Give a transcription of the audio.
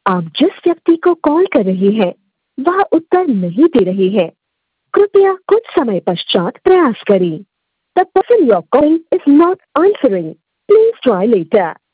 आप जिस व्यक्ति को कॉल कर रही हैं, वह उत्तर नहीं दे रही है। कृपया कुछ समय पश्चात प्रयास करें। The person you're calling is not answering. Please try later.